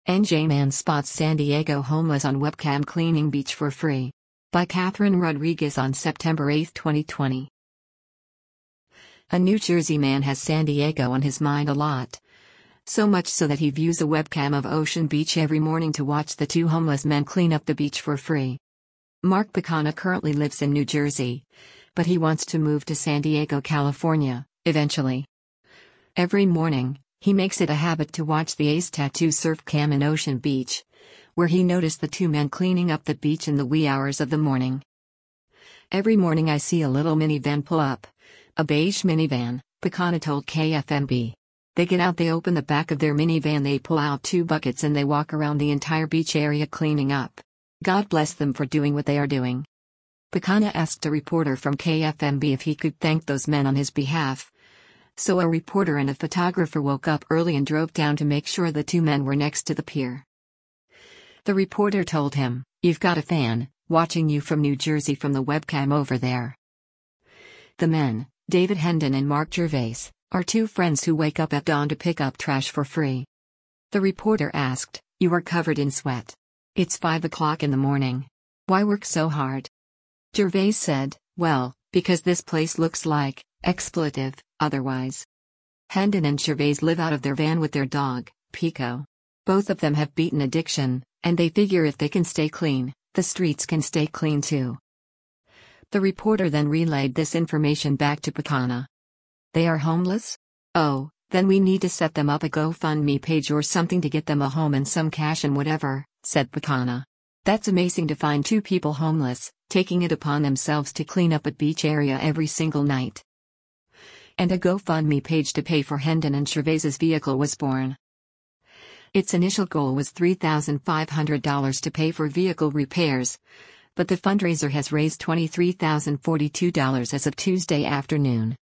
NJ Man spots San Diego homeless on webcam cleaning beach for free. By Catherine Rodriguez on September 8, 2020. A New Jersey man has San Diego on his mind a lot. So much so that he views a webcam of Ocean Beach every morning to watch the two homeless men clean up the beach for free. Mark Picana currently lives in New Jersey, but he wants to move to San Diego, California, eventually. Every morning, he makes it a habit to watch the Ace Tattoo surf cam in Ocean Beach, where he noticed the two men cleaning up the beach in the wee hours of the morning. Every morning I see a little minivan pull up. A beige minivan, Picana told KFMB. They get out, they open the back of their minivan, they pull out 2 buckets and they walk around the entire beach area cleaning up. God bless them for doing what they are doing. Picana asked a reporter from KFMB if he could thank those men on his behalf. So a reporter and a photographer woke up early and drove down to make sure the two men were next to the pier. The reporter told him, "You've got a fan, watching you from New Jersey from the webcam over there." The men, David Hendon and Mark Gervais, are two friends who wake up at dawn to pick up trash for free. The reporter asked, "You are covered in sweat. It's 5 o'clock in the morning. Why work so hard?" Gervais said, "Well, because this place looks like expletive, otherwise." Hendon and Gervais live out of their van with their dog, Pico. Both of them have beaten addiction, and they figure if they can stay clean, the streets can stay clean too. The reporter then relayed this information back to Picana. "They are homeless? Oh, then we need to set them up a GoFundMe page or something to get them a home and some cash and whatever," said Picana. "That's amazing to find two people homeless, taking it upon themselves to clean up a beach area every single night." And a GoFundMe page to pay for Hendon and Gervais's vehicle was born. Its initial goal was $3,500 to pay for vehicle repairs, but the fundraiser has raised $23,042 as of Tuesday afternoon.